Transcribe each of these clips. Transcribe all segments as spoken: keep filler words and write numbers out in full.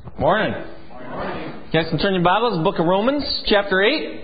Morning. Morning. You guys can turn your Bibles, Book of Romans, chapter eight.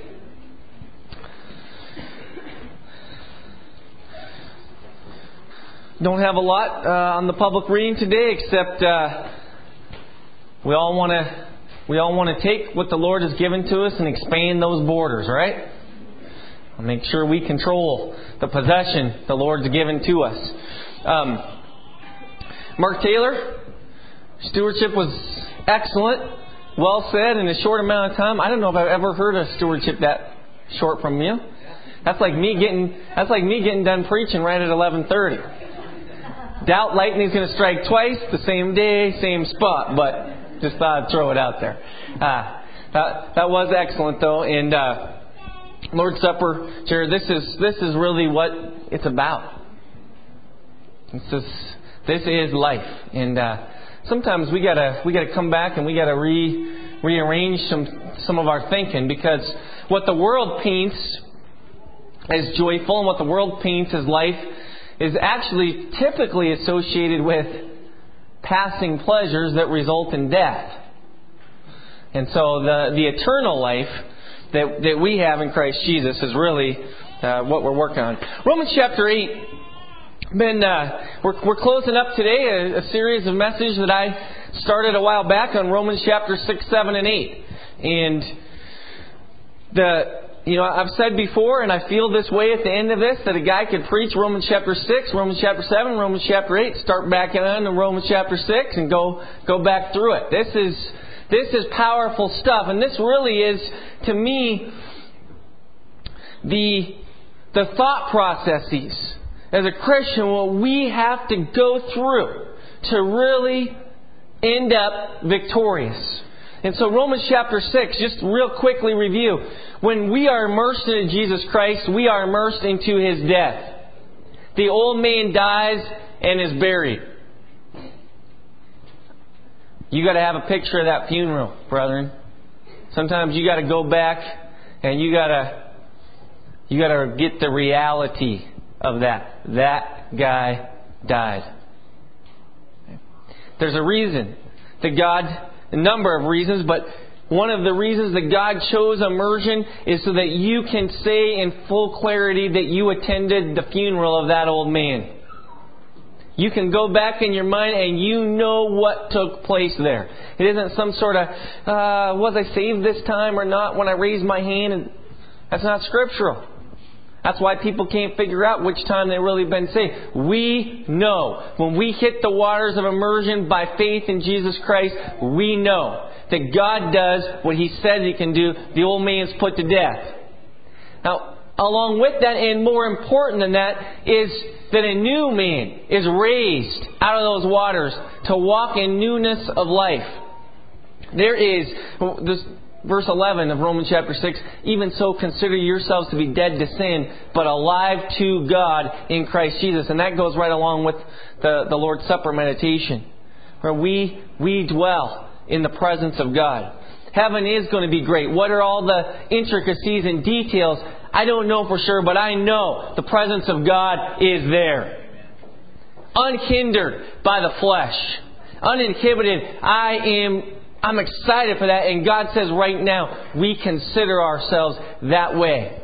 Don't have a lot uh, on the public reading today, except uh, we all want to we all want to take what the Lord has given to us and expand those borders, right? Make sure we control the possession the Lord's given to us. Um, Mark Taylor, stewardship was excellent, well said in a short amount of time. I don't know if I've ever heard a stewardship that short from you. That's like me getting that's like me getting done preaching right at eleven thirty. Doubt lightning's going to strike twice, the same day, same spot, but just thought I'd throw it out there. Uh, that, that was excellent, though, and uh, Lord's Supper, Jared, this is this is really what it's about. This is this is life, and uh, sometimes we gotta we gotta come back and we gotta re rearrange some some of our thinking, because what the world paints as joyful and what the world paints as life is actually typically associated with passing pleasures that result in death. And so the the eternal life that that we have in Christ Jesus is really uh, what we're working on. Romans chapter eight. Been uh, we're we're closing up today a, a series of messages that I started a while back on Romans chapter six, seven, and eight. And the You know, I've said before, and I feel this way at the end of this, that a guy could preach Romans chapter six, Romans chapter seven, Romans chapter eight, start back on to Romans chapter six, and go go back through it. This is this is powerful stuff, and this really is, to me, the the thought processes as a Christian, what we have to go through to really end up victorious. And so Romans chapter six, just real quickly review. When we are immersed into Jesus Christ, we are immersed into His death. The old man dies and is buried. You got to have a picture of that funeral, brethren. Sometimes you got to go back and you got to you got to get the reality of that. That guy died. There's a reason that God, a number of reasons, but one of the reasons that God chose immersion is so that you can say in full clarity that you attended the funeral of that old man. You can go back in your mind and you know what took place there. It isn't some sort of, uh, was I saved this time or not when I raised my hand? And that's not scriptural. That's why people can't figure out which time they've really been saved. We know. When we hit the waters of immersion by faith in Jesus Christ, we know that God does what He says He can do. The old man's put to death. Now, along with that, and more important than that, is that a new man is raised out of those waters to walk in newness of life. There is this. Verse eleven of Romans chapter six, even so consider yourselves to be dead to sin, but alive to God in Christ Jesus. And that goes right along with the, the Lord's Supper meditation, where we, we dwell in the presence of God. Heaven is going to be great. What are all the intricacies and details? I don't know for sure, but I know the presence of God is there. Unhindered by the flesh. Uninhibited. I am... I'm excited for that, and God says right now we consider ourselves that way.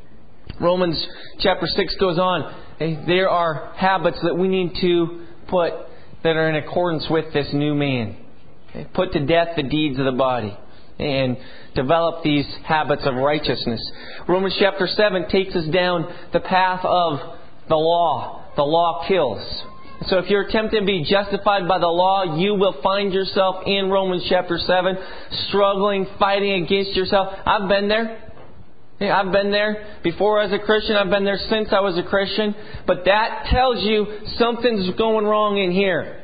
Romans chapter six goes on. There are habits that we need to put that are in accordance with this new man. Put to death the deeds of the body and develop these habits of righteousness. Romans chapter seven takes us down the path of the law. The law kills. So if you're attempting to be justified by the law, you will find yourself in Romans chapter seven, struggling, fighting against yourself. I've been there. Yeah, I've been there before as a Christian. I've been there since I was a Christian. But that tells you something's going wrong in here.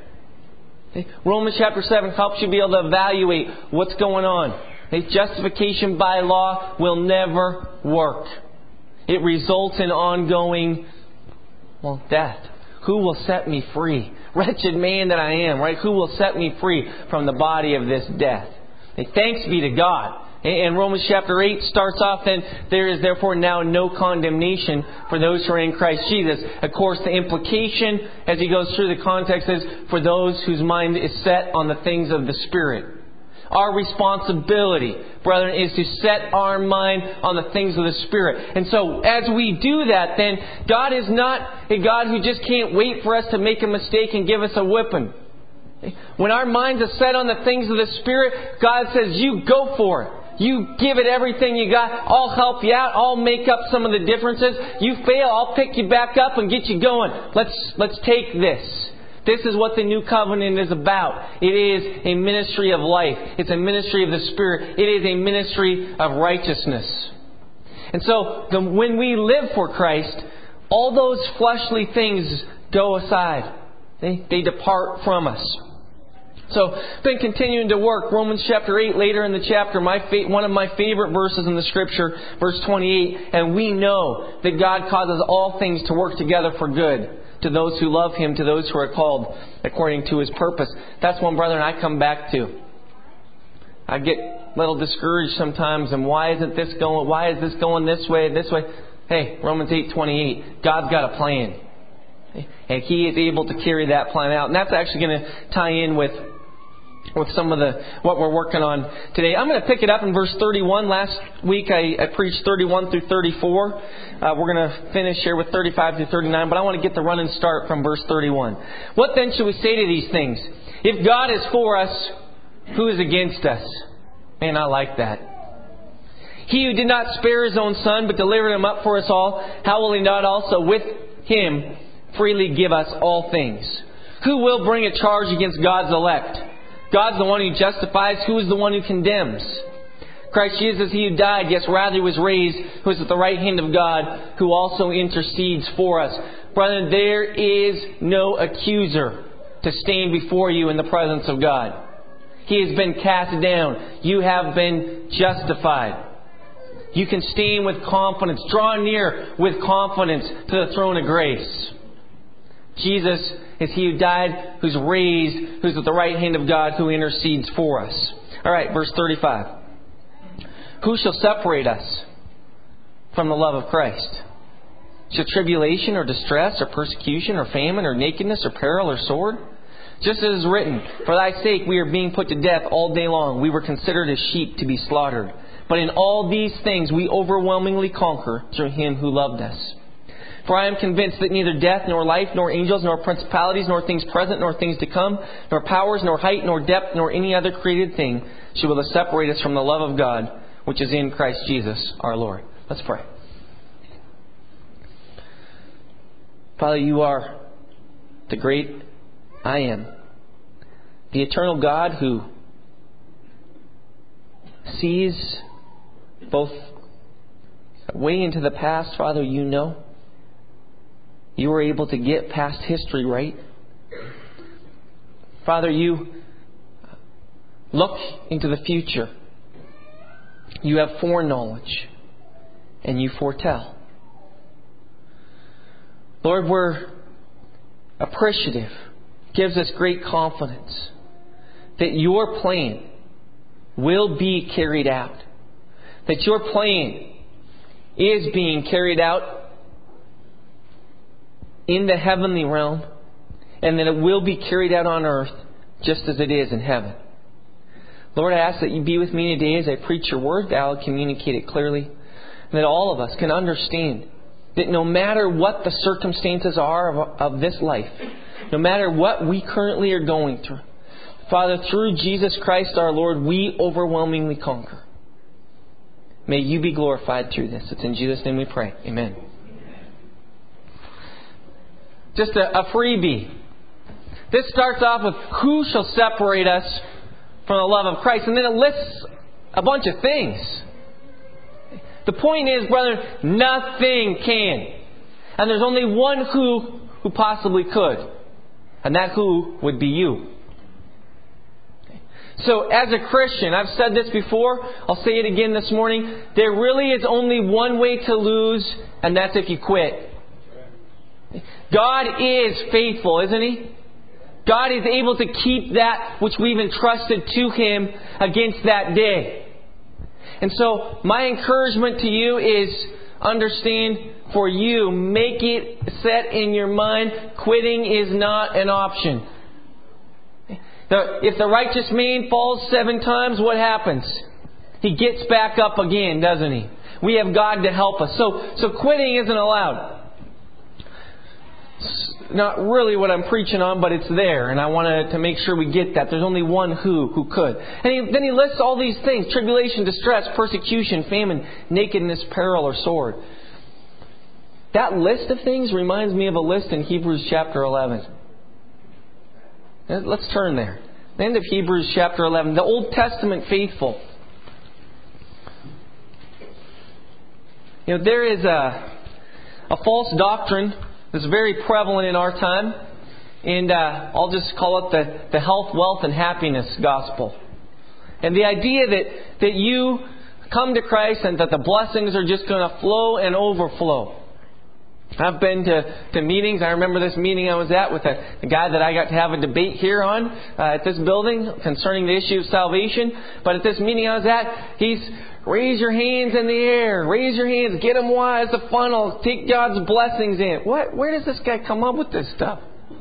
Romans chapter seven helps you be able to evaluate what's going on. Justification by law will never work. It results in ongoing, well, death. Who will set me free? Wretched man that I am, right? Who will set me free from the body of this death? And thanks be to God. And Romans chapter eight starts off then, there is therefore now no condemnation for those who are in Christ Jesus. Of course, the implication as he goes through the context is for those whose mind is set on the things of the Spirit. Our responsibility, brethren, is to set our mind on the things of the Spirit. And so, as we do that, then God is not a God who just can't wait for us to make a mistake and give us a whipping. When our minds are set on the things of the Spirit, God says, you go for it. You give it everything you got. I'll help you out. I'll make up some of the differences. You fail, I'll pick you back up and get you going. Let's, let's take this. This is what the new covenant is about. It is a ministry of life. It's a ministry of the Spirit. It is a ministry of righteousness. And so, the, when we live for Christ, all those fleshly things go aside. They, they depart from us. So, I've been continuing to work. Romans chapter eight, later in the chapter, my fa- one of my favorite verses in the Scripture, verse twenty-eight. And we know that God causes all things to work together for good to those who love Him, to those who are called according to His purpose. That's one, brethren, I come back to. I get a little discouraged sometimes. And why isn't this going? Why is this going this way, this way? Hey, Romans eight twenty-eight. God's got a plan. And He is able to carry that plan out. And that's actually going to tie in with with some of the what we're working on today. I'm going to pick it up in verse thirty-one. Last week I, I preached thirty-one through thirty-four. Uh, we're going to finish here with thirty-five through thirty-nine, but I want to get the running start from verse thirty-one. What then should we say to these things? If God is for us, who is against us? Man, I like that. He who did not spare His own Son, but delivered Him up for us all, how will He not also with Him freely give us all things? Who will bring a charge against God's elect? God's the one who justifies. Who is the one who condemns? Christ Jesus, He who died, yes, rather was raised, who is at the right hand of God, who also intercedes for us. Brethren, there is no accuser to stand before you in the presence of God. He has been cast down. You have been justified. You can stand with confidence, draw near with confidence to the throne of grace. Jesus is He who died, who's raised, who's at the right hand of God, who intercedes for us. All right, verse thirty-five. Who shall separate us from the love of Christ? Shall tribulation or distress or persecution or famine or nakedness or peril or sword? Just as it is written, for Thy sake we are being put to death all day long. We were considered as sheep to be slaughtered. But in all these things we overwhelmingly conquer through Him who loved us. For I am convinced that neither death, nor life, nor angels, nor principalities, nor things present, nor things to come, nor powers, nor height, nor depth, nor any other created thing shall be able to separate us from the love of God, which is in Christ Jesus our Lord. Let's pray. Father, You are the great I Am, the eternal God who sees both way into the past. Father, You know. You were able to get past history right. Father, You look into the future. You have foreknowledge. And You foretell. Lord, we're appreciative. It gives us great confidence that Your plan will be carried out. That Your plan is being carried out in the heavenly realm, and that it will be carried out on earth just as it is in heaven. Lord, I ask that You be with me today as I preach Your word, that I'll communicate it clearly, and that all of us can understand that no matter what the circumstances are of, of this life, no matter what we currently are going through, Father, through Jesus Christ our Lord, we overwhelmingly conquer. May You be glorified through this. It's in Jesus' name we pray. Amen. Just a, a freebie. This starts off with who shall separate us from the love of Christ. And then it lists a bunch of things. The point is, brethren, nothing can. And there's only one who who possibly could. And that who would be you. So as a Christian, I've said this before, I'll say it again this morning, there really is only one way to lose, and that's if you quit. God is faithful, isn't He? God is able to keep that which we've entrusted to Him against that day. And so my encouragement to you is understand for you, make it set in your mind, quitting is not an option. The, if the righteous man falls seven times, what happens? He gets back up again, doesn't he? We have God to help us. So, so quitting isn't allowed. It's not really what I'm preaching on, but it's there. And I want to make sure we get that. There's only one who who could. And he, then he lists all these things. Tribulation, distress, persecution, famine, nakedness, peril, or sword. That list of things reminds me of a list in Hebrews chapter eleven. Let's turn there. The end of Hebrews chapter eleven. The Old Testament faithful. You know, there is a, a false doctrine that's very prevalent in our time. And uh, I'll just call it the, the health, wealth, and happiness gospel. And the idea that, that you come to Christ and that the blessings are just going to flow and overflow. I've been to, to meetings. I remember this meeting I was at with a, a guy that I got to have a debate here on uh, at this building concerning the issue of salvation. But at this meeting I was at, he's raise your hands in the air, raise your hands, get them wide as a funnel, take God's blessings in. What? Where does this guy come up with this stuff?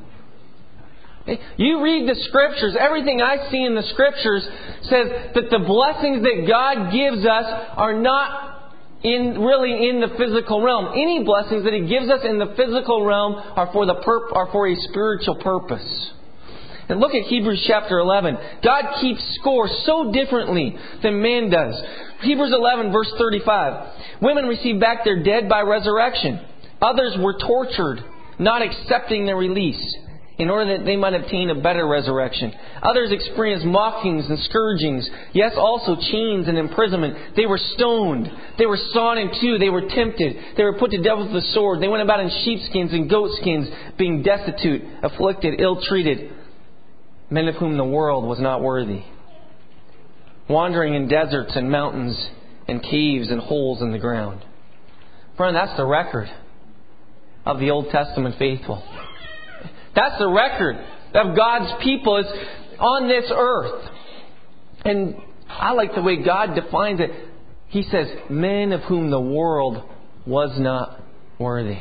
You read the Scriptures. Everything I see in the Scriptures says that the blessings that God gives us are not In really in the physical realm. Any blessings that He gives us in the physical realm are for the purp- are for a spiritual purpose. And look at Hebrews chapter eleven. God keeps score so differently than man does. Hebrews eleven verse thirty-five. Women receive back their dead by resurrection. Others were tortured, not accepting their release, in order that they might obtain a better resurrection. Others experienced mockings and scourgings, yes, also chains and imprisonment. They were stoned. They were sawn in two. They were tempted. They were put to death with the sword. They went about in sheepskins and goatskins, being destitute, afflicted, ill-treated, men of whom the world was not worthy, wandering in deserts and mountains and caves and holes in the ground. Friend, that's the record of the Old Testament faithful. That's the record of God's people is on this earth. And I like the way God defines it. He says, men of whom the world was not worthy.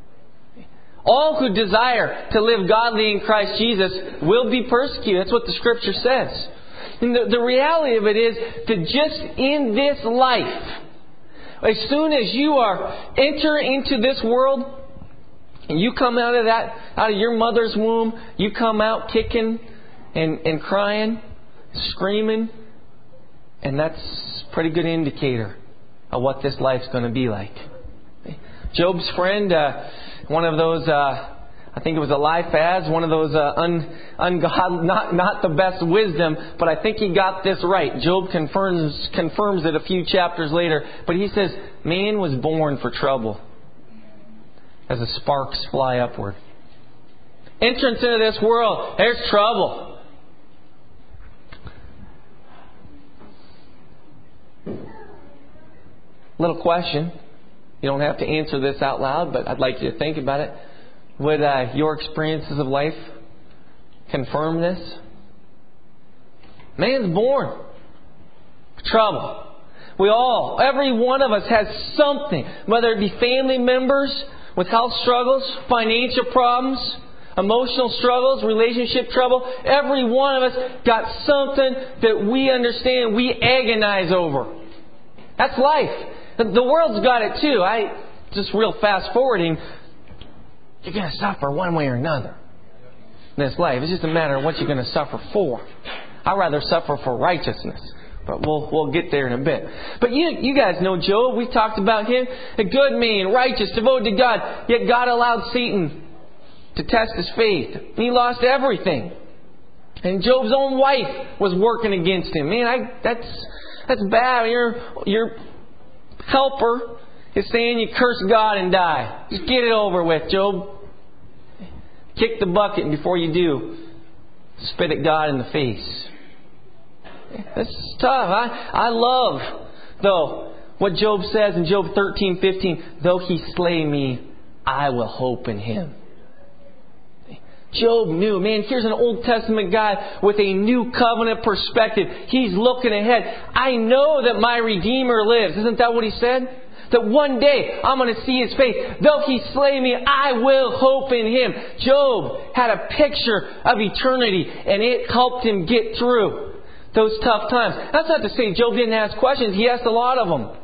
All who desire to live godly in Christ Jesus will be persecuted. That's what the Scripture says. And the, the reality of it is that just in this life, as soon as you are enter into this world, and you come out of that, out of your mother's womb, you come out kicking and, and crying, screaming, and that's a pretty good indicator of what this life's going to be like. Job's friend, uh, one of those, uh, I think it was Eliphaz, one of those uh, un, ungod, not not the best wisdom, but I think he got this right. Job confirms confirms it a few chapters later, but he says, man was born for trouble, as the sparks fly upward. Entrance into this world, there's trouble. Little question. You don't have to answer this out loud, but I'd like you to think about it. Would uh, your experiences of life confirm this? Man's born for trouble. We all, every one of us has something, whether it be family members with health struggles, financial problems, emotional struggles, relationship trouble. Every one of us got something that we understand, we agonize over. That's life. The world's got it too. I just real fast forwarding. You're going to suffer one way or another in this life. It's just a matter of what you're going to suffer for. I'd rather suffer for righteousness. But we'll we'll get there in a bit. But you you guys know Job. We talked about him. A good man, righteous, devoted to God. Yet God allowed Satan to test his faith. And he lost everything. And Job's own wife was working against him. Man, I, that's that's bad. Your your helper is saying you curse God and die. Just get it over with, Job. Kick the bucket, and before you do, spit at God in the face. That's tough. I, I love, though, what Job says in Job thirteen fifteen. Though He slay me, I will hope in Him. Job knew, man, here's an Old Testament guy with a new covenant perspective. He's looking ahead. I know that my Redeemer lives. Isn't that what he said? That one day I'm going to see His face. Though He slay me, I will hope in Him. Job had a picture of eternity, and it helped him get through those tough times. That's not to say Job didn't ask questions. He asked a lot of them.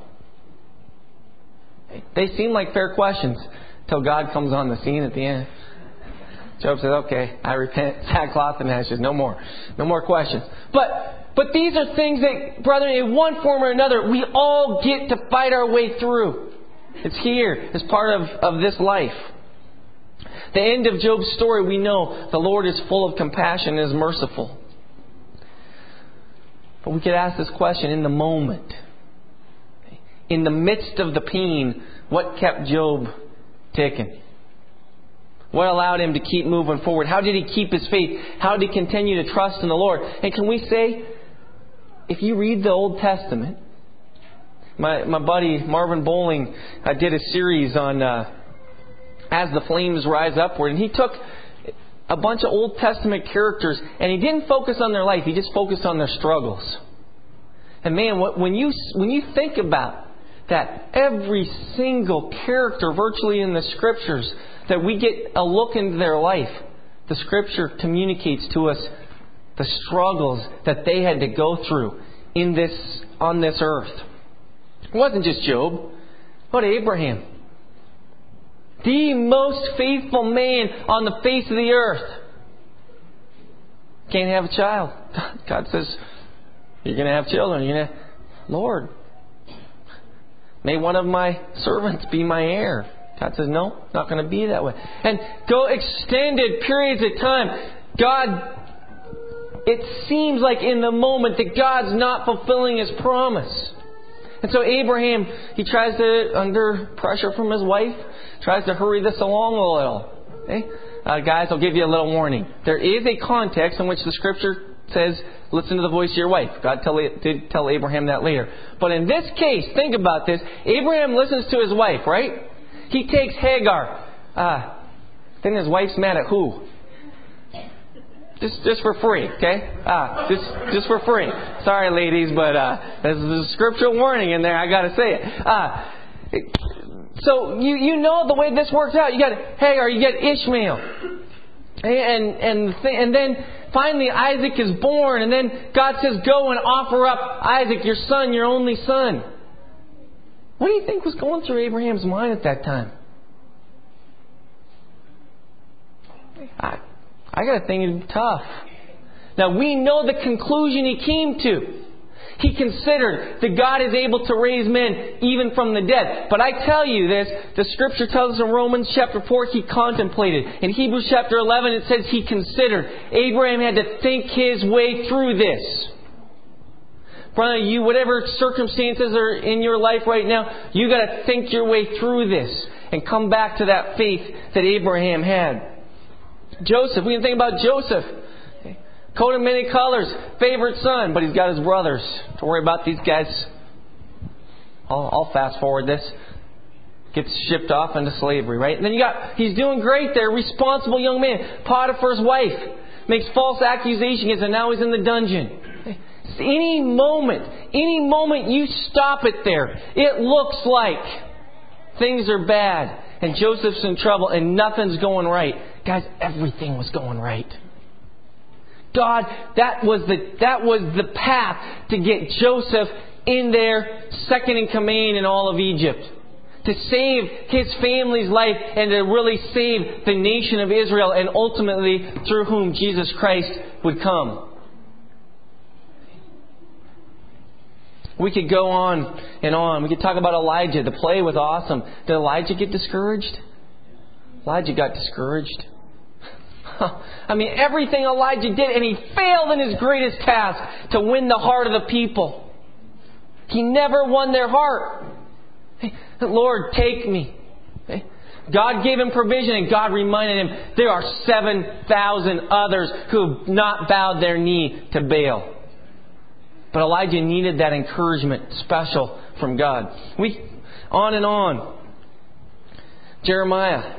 They seem like fair questions until God comes on the scene at the end. Job says, okay, I repent, sackcloth and ashes, no more. No more questions. But but these are things that, brethren, in one form or another, we all get to fight our way through. It's here. It's part of, of this life. The end of Job's story, we know the Lord is full of compassion and is merciful. But we could ask this question in the moment. In the midst of the pain, what kept Job ticking? What allowed him to keep moving forward? How did he keep his faith? How did he continue to trust in the Lord? And can we say, if you read the Old Testament, my my buddy Marvin Bowling uh, did a series on uh, As the Flames Rise Upward, and he took a bunch of Old Testament characters and he didn't focus on their life, he just focused on their struggles. And man, when you when you think about that, every single character virtually in the Scriptures, that we get a look into their life, the Scripture communicates to us the struggles that they had to go through in this on this earth. It wasn't just Job. What Abraham? The most faithful man on the face of the earth. Can't have a child. God says, you're going to have children. You're going to, Lord, may one of my servants be my heir. God says, no, not going to be that way. And go extended periods of time. God, it seems like in the moment that God's not fulfilling His promise. And so Abraham, he tries to, under pressure from his wife, tries to hurry this along a little. Okay? Uh, guys, I'll give you a little warning. There is a context in which the Scripture says, listen to the voice of your wife. God tell, did tell Abraham that later. But in this case, think about this. Abraham listens to his wife, right? He takes Hagar. Uh, then his wife's mad at who? Just just for free, okay? Ah, just just for free. Sorry, ladies, but uh, there's a scriptural warning in there. I got to say it. Ah, so you you know the way this works out. You got Hagar, you get Ishmael, and and th- and then finally Isaac is born, and then God says, "Go and offer up Isaac, your son, your only son." What do you think was going through Abraham's mind at that time? I, I got to think it's tough. Now we know the conclusion he came to. He considered that God is able to raise men even from the dead. But I tell you this, the Scripture tells us in Romans chapter four, he contemplated. In Hebrews chapter eleven, it says he considered. Abraham had to think his way through this. Brother, you, whatever circumstances are in your life right now, you got to think your way through this and come back to that faith that Abraham had. Joseph, we can think about Joseph. Coat of many colors, favorite son, but he's got his brothers. Don't worry about these guys. I'll, I'll fast forward this. Gets shipped off into slavery, right? And then you got, he's doing great there, responsible young man. Potiphar's wife makes false accusation against him, and now he's in the dungeon. Any moment, any moment you stop it there, it looks like things are bad and Joseph's in trouble and nothing's going right. Guys, everything was going right. God, that was the that was the path to get Joseph in there, second in command in all of Egypt. To save his family's life and to really save the nation of Israel, and ultimately through whom Jesus Christ would come. We could go on and on. We could talk about Elijah. The play was awesome. Did Elijah get discouraged? Elijah got discouraged. I mean, everything Elijah did, and he failed in his greatest task to win the heart of the people. He never won their heart. Lord, take me. God gave him provision, and God reminded him, there are seven thousand others who have not bowed their knee to Baal. But Elijah needed that encouragement, special from God. We, on and on. Jeremiah.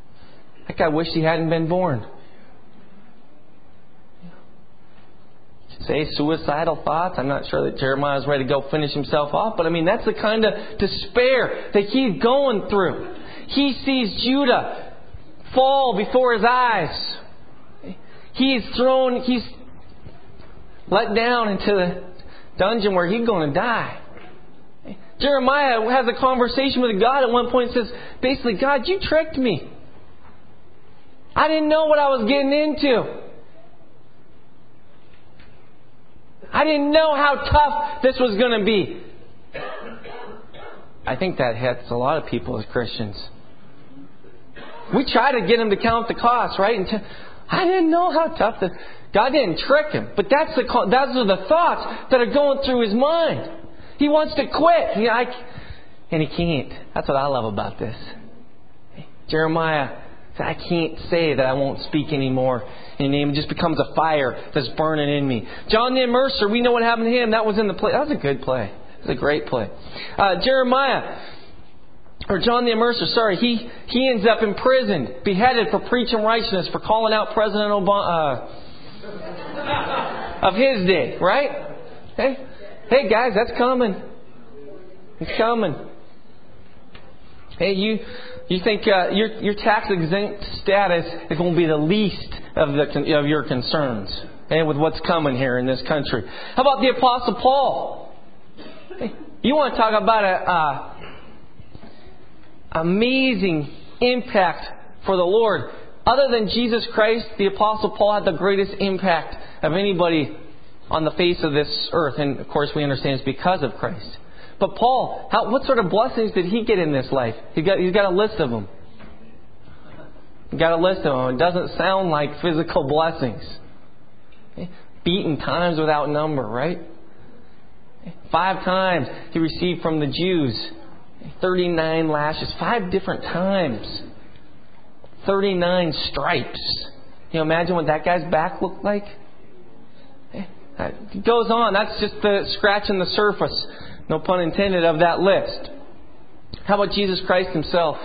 That guy wished he hadn't been born. say suicidal thoughts. I'm not sure that Jeremiah is ready to go finish himself off. But I mean, that's the kind of despair that he's going through. He sees Judah fall before his eyes. He's thrown, he's let down into the dungeon where he's going to die. Jeremiah has a conversation with God at one point and says, basically, God, you tricked me. I didn't know what I was getting into. I didn't know how tough this was going to be. I think that hits a lot of people as Christians. We try to get them to count the cost, right? And t- I didn't know how tough this... God didn't trick him. But that's the those are the thoughts that are going through his mind. He wants to quit. He, I, and he can't. That's what I love about this. Jeremiah said, I can't say that I won't speak anymore. And it just becomes a fire that's burning in me. John the Immerser, we know what happened to him. That was in the play. That was a good play. It was a great play. Uh, Jeremiah, or John the Immerser, sorry, he, he ends up imprisoned, beheaded for preaching righteousness, for calling out President Obama uh, of his day, right? Hey, hey guys, that's coming. It's coming. Hey, you you think uh, your your tax exempt status is going to be the least of the of your concerns, and with what's coming here in this country? How about the Apostle Paul? Hey, you want to talk about a uh, amazing impact for the Lord? Other than Jesus Christ, the Apostle Paul had the greatest impact of anybody on the face of this earth, and of course we understand it's because of Christ. But Paul, how, what sort of blessings did he get in this life? He got, he's got a list of them. He's got a list of them. It doesn't sound like physical blessings. Beaten times without number, right? Five times he received from the Jews. thirty-nine lashes. Five different times. thirty-nine stripes. Can you imagine what that guy's back looked like? It goes on. That's just the scratching the surface. No pun intended of that list. How about Jesus Christ himself?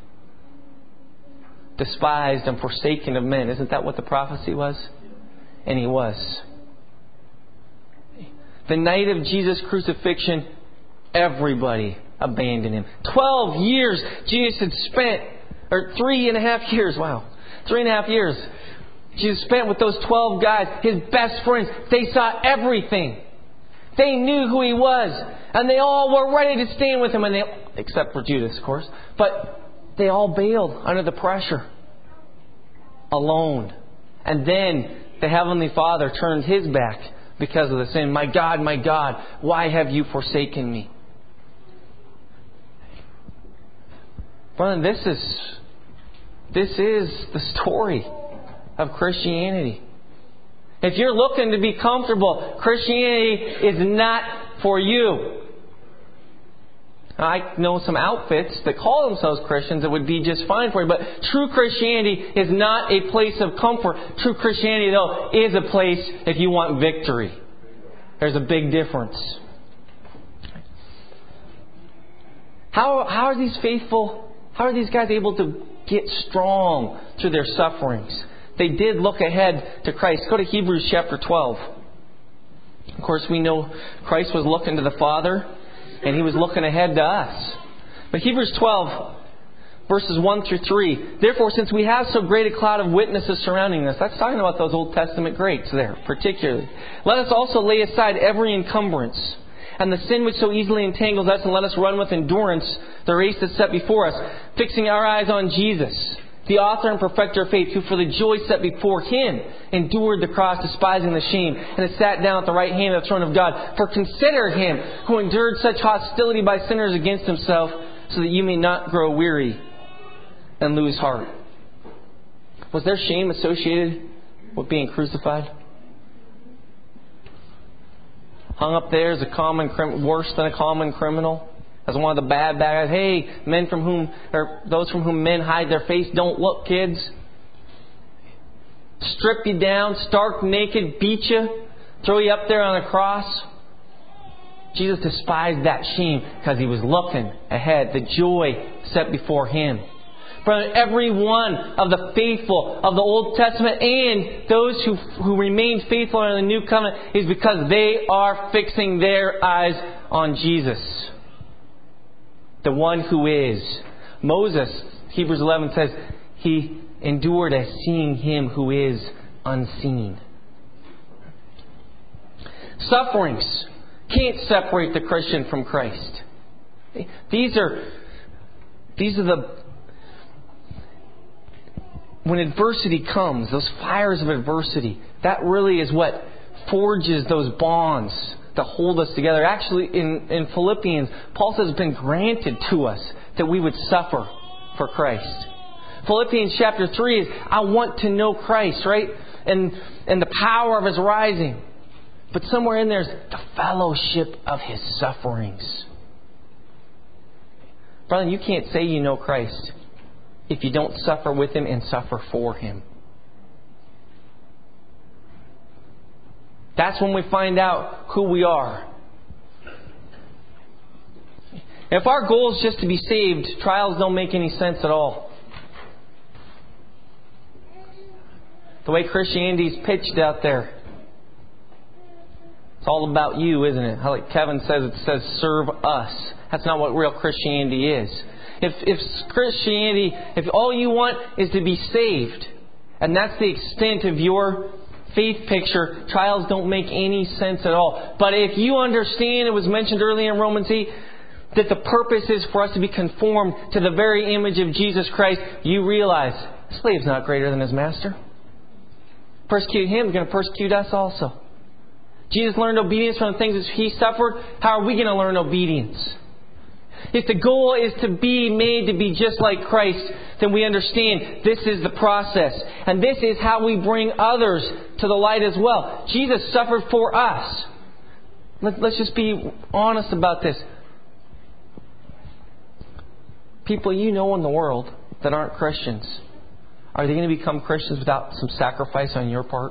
Despised and forsaken of men. Isn't that what the prophecy was? And he was. The night of Jesus' crucifixion, everybody abandoned him. Twelve years Jesus had spent, or three and a half years, wow. Three and a half years. Jesus spent with those twelve guys, his best friends. They saw everything. They knew who he was. And they all were ready to stand with him. And they, except for Judas, of course. But they all bailed under the pressure. Alone. And then the Heavenly Father turned his back because of the sin. My God, my God, why have you forsaken me? Friend, this is, this is the story of Christianity. If you're looking to be comfortable, Christianity is not for you. I know some outfits that call themselves Christians that would be just fine for you, but true Christianity is not a place of comfort. True Christianity, though, is a place if you want victory. There's a big difference. How, how are these faithful, how are these guys able to get strong through their sufferings? They did look ahead to Christ. Go to Hebrews chapter twelve. Of course, we know Christ was looking to the Father, and He was looking ahead to us. But Hebrews twelve, verses one through three. Therefore, since we have so great a cloud of witnesses surrounding us, that's talking about those Old Testament greats there, particularly. Let us also lay aside every encumbrance and the sin which so easily entangles us, and let us run with endurance the race that's set before us, fixing our eyes on Jesus, the author and perfecter of faith, who for the joy set before Him endured the cross, despising the shame, and has sat down at the right hand of the throne of God. For consider Him who endured such hostility by sinners against Himself, so that you may not grow weary and lose heart. Was there shame associated with being crucified? Hung up there as a common crim- worse than a common criminal? As one of the bad bad guys. Hey, men from whom, or those from whom men hide their face, don't look, kids. Strip you down, stark naked, beat you, throw you up there on a cross. Jesus despised that shame because He was looking ahead, the joy set before Him. Brother, every one of the faithful of the Old Testament and those who, who remain faithful in the New Covenant is because they are fixing their eyes on Jesus. The one who is. Moses, Hebrews eleven says, he endured as seeing Him who is unseen. Sufferings can't separate the Christian from Christ. These are, these are the, when adversity comes, those fires of adversity, that really is what forges those bonds that hold us together. Actually, in, in Philippians, Paul says it's been granted to us that we would suffer for Christ. Philippians chapter three is, I want to know Christ, right? And, and the power of His rising. But somewhere in there is the fellowship of His sufferings. Brother, you can't say you know Christ if you don't suffer with Him and suffer for Him. That's when we find out who we are. If our goal is just to be saved, trials don't make any sense at all. The way Christianity is pitched out there, it's all about you, isn't it? How, like Kevin says, it says serve us. That's not what real Christianity is. If, if Christianity, if all you want is to be saved, and that's the extent of your faith picture, trials don't make any sense at all. But if you understand, it was mentioned earlier in Romans eight, that the purpose is for us to be conformed to the very image of Jesus Christ, you realize the slave's not greater than his master. Persecute him, he's going to persecute us also. Jesus learned obedience from the things that He suffered. How are we going to learn obedience? If the goal is to be made to be just like Christ, then we understand this is the process. And this is how we bring others to the light as well. Jesus suffered for us. Let's just be honest about this. People you know in the world that aren't Christians, are they going to become Christians without some sacrifice on your part?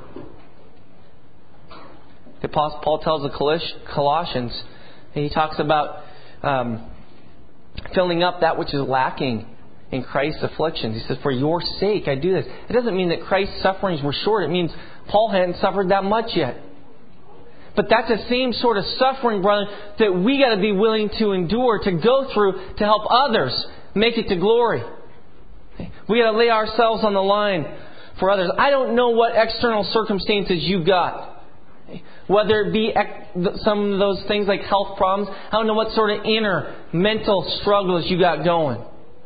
The Apostle Paul tells the Colossians, and he talks about um, filling up that which is lacking in Christ's afflictions. He says, for your sake I do this. It doesn't mean that Christ's sufferings were short. It means Paul hadn't suffered that much yet. But that's the same sort of suffering, brother, that we got to be willing to endure, to go through, to help others make it to glory. We got to lay ourselves on the line for others. I don't know what external circumstances you got. Whether it be some of those things like health problems. I don't know what sort of inner mental struggles you got going.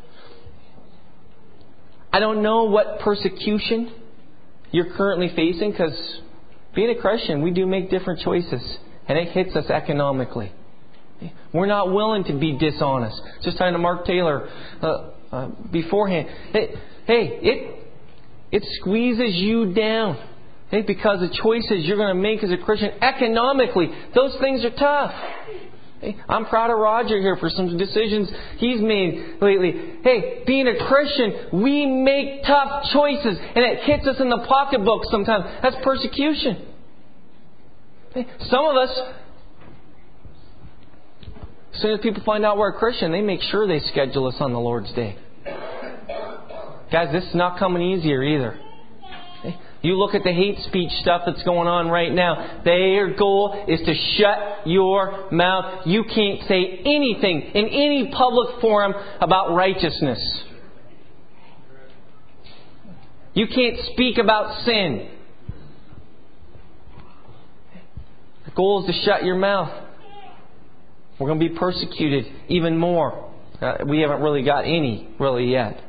I don't know what persecution you're currently facing, because being a Christian, we do make different choices. And it hits us economically. We're not willing to be dishonest. Just talking to Mark Taylor uh, uh, beforehand. Hey, hey, it it squeezes you down. Hey, because the choices you're going to make as a Christian economically, those things are tough. Hey, I'm proud of Roger here for some decisions he's made lately. Hey, being a Christian, we make tough choices, and it hits us in the pocketbook sometimes. That's persecution. Hey, some of us, as soon as people find out we're a Christian, they make sure they schedule us on the Lord's Day. Guys, this is not coming easier either. You look at the hate speech stuff that's going on right now. Their goal is to shut your mouth. You can't say anything in any public forum about righteousness. You can't speak about sin. The goal is to shut your mouth. We're going to be persecuted even more. Uh, we haven't really got any, really, yet.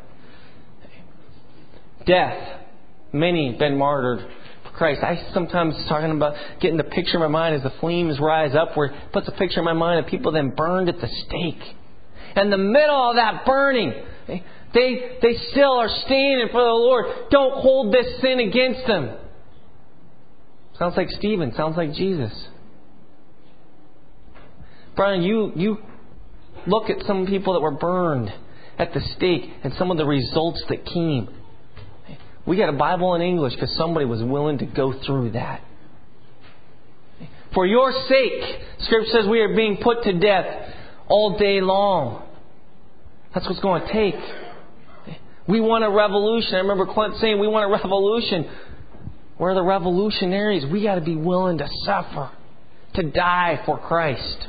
Death. Many have been martyred for Christ. I sometimes talking about getting the picture in my mind as the flames rise upward. It puts a picture in my mind of people then burned at the stake. In the middle of that burning, they they still are standing for the Lord. Don't hold this sin against them. Sounds like Stephen. Sounds like Jesus. Brian, you you look at some people that were burned at the stake and some of the results that came. We got a Bible in English because somebody was willing to go through that. For your sake, Scripture says we are being put to death all day long. That's what's going to take. We want a revolution. I remember Clint saying, we want a revolution. We're the revolutionaries. We got to be willing to suffer, to die for Christ.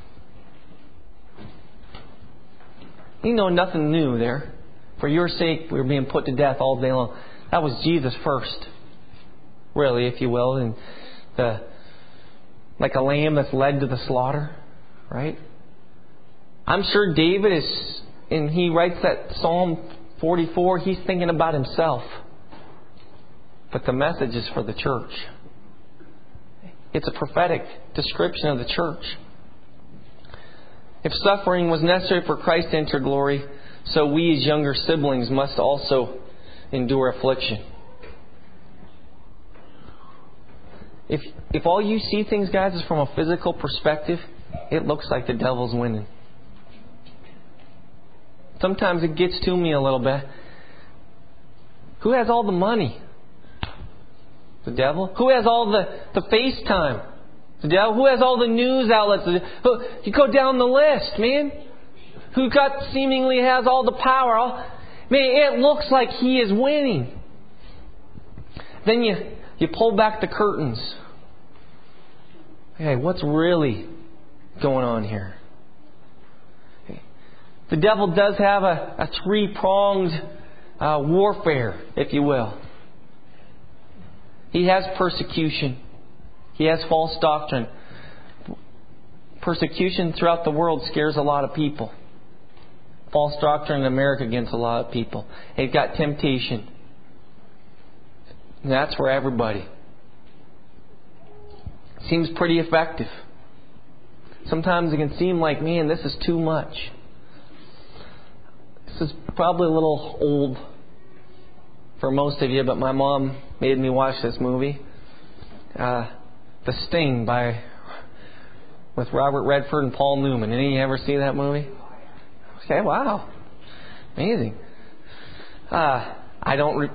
You know, nothing new there. For your sake, we were being put to death all day long. That was Jesus first, really, if you will, and the like a lamb that's led to the slaughter, right? I'm sure David is, and he writes that Psalm forty-four. He's thinking about himself, but the message is for the church. It's a prophetic description of the church. If suffering was necessary for Christ to enter glory, so we as younger siblings must also endure affliction. If if all you see things, guys, is from a physical perspective, it looks like the devil's winning. Sometimes it gets to me a little bit. Who has all the money? The devil. Who has all the, the FaceTime? The devil. Who has all the news outlets? You go down the list, man. Who got seemingly has all the power? All, man, it looks like he is winning. Then you you pull back the curtains. Hey, what's really going on here? The devil does have a, a three-pronged uh, warfare, if you will. He has persecution. He has false doctrine. Persecution throughout the world scares a lot of people. False doctrine in America against a lot of people. He's got temptation. And that's for everybody. Seems pretty effective. Sometimes it can seem like, man, this is too much. This is probably a little old for most of you, but my mom made me watch this movie. Uh, The Sting by with Robert Redford and Paul Newman. Any of you ever see that movie? Okay, wow. Amazing. Uh, I don't... Re-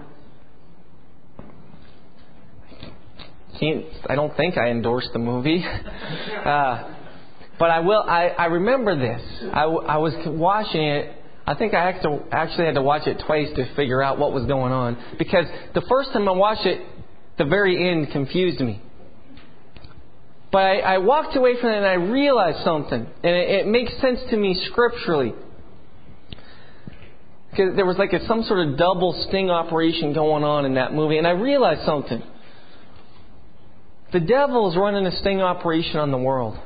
Can't, I don't think I endorsed the movie. uh, but I will. I, I remember this. I, I was watching it. I think I actually had to watch it twice to figure out what was going on. Because the first time I watched it, the very end confused me. But I, I walked away from it and I realized something. And it, it makes sense to me scripturally. Because there was like a, some sort of double sting operation going on in that movie. And I realized something. The devil is running a sting operation on the world.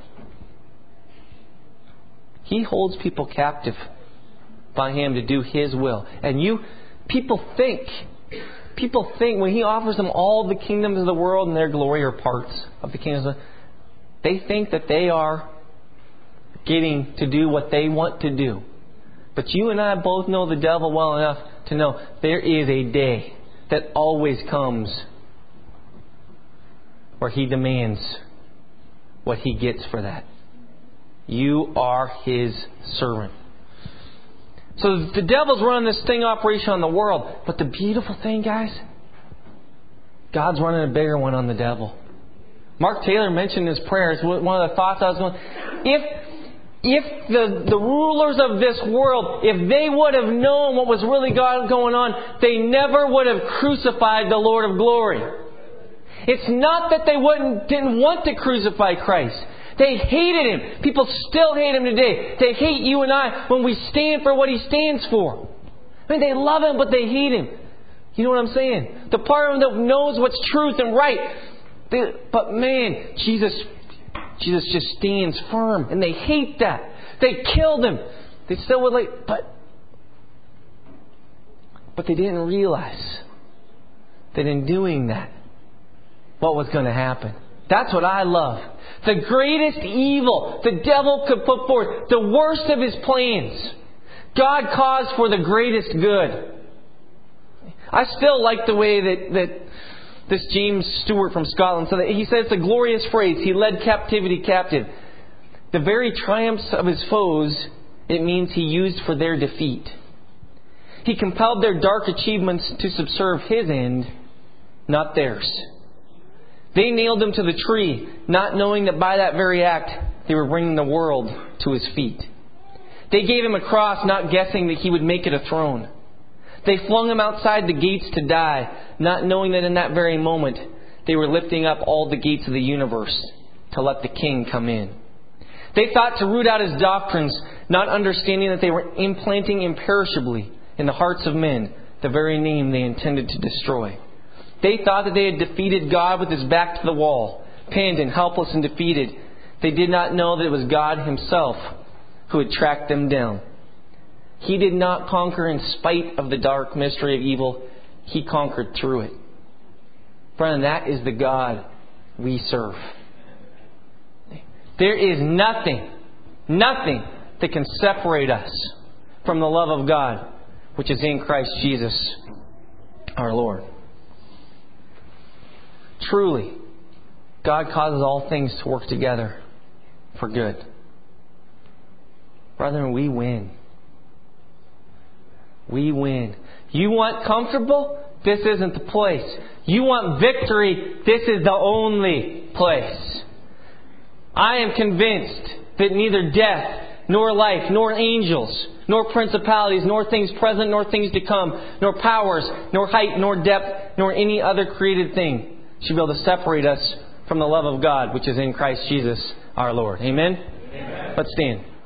He holds people captive by him to do his will. And you, people think, people think when he offers them all the kingdoms of the world and their glory or parts of the kingdoms, they think that they are getting to do what they want to do. But you and I both know the devil well enough to know there is a day that always comes where he demands what he gets for that. You are his servant. So the devil's running this sting operation on the world. But the beautiful thing, guys, God's running a bigger one on the devil. Mark Taylor mentioned in his prayers, one of the thoughts I was going, if if the, the rulers of this world, if they would have known what was really going on, they never would have crucified the Lord of glory. It's not that they wouldn't didn't want to crucify Christ. They hated Him. People still hate Him today. They hate you and I when we stand for what He stands for. I mean, they love Him, but they hate Him. You know what I'm saying? The part of them that knows what's truth and right. They, but man, Jesus, Jesus just stands firm, and they hate that. They killed Him. They still would like, but, but they didn't realize that in doing that, what was going to happen. That's what I love. The greatest evil the devil could put forth, the worst of his plans, God caused for the greatest good. I still like the way that, that this James Stewart from Scotland said that. He said it's a glorious phrase. He led captivity captive. The very triumphs of his foes, it means he used for their defeat. He compelled their dark achievements to subserve his end, not theirs. They nailed Him to the tree, not knowing that by that very act they were bringing the world to His feet. They gave Him a cross, not guessing that He would make it a throne. They flung Him outside the gates to die, not knowing that in that very moment they were lifting up all the gates of the universe to let the King come in. They thought to root out His doctrines, not understanding that they were implanting imperishably in the hearts of men the very name they intended to destroy. They thought that they had defeated God with His back to the wall, pinned and helpless and defeated. They did not know that it was God Himself who had tracked them down. He did not conquer in spite of the dark mystery of evil. He conquered through it. Friend, that is the God we serve. There is nothing, nothing that can separate us from the love of God, which is in Christ Jesus, our Lord. Truly, God causes all things to work together for good. Brethren, we win. We win. You want comfortable? This isn't the place. You want victory? This is the only place. I am convinced that neither death, nor life, nor angels, nor principalities, nor things present, nor things to come, nor powers, nor height, nor depth, nor any other created thing should be able to separate us from the love of God, which is in Christ Jesus our Lord. Amen? Amen. Let's stand.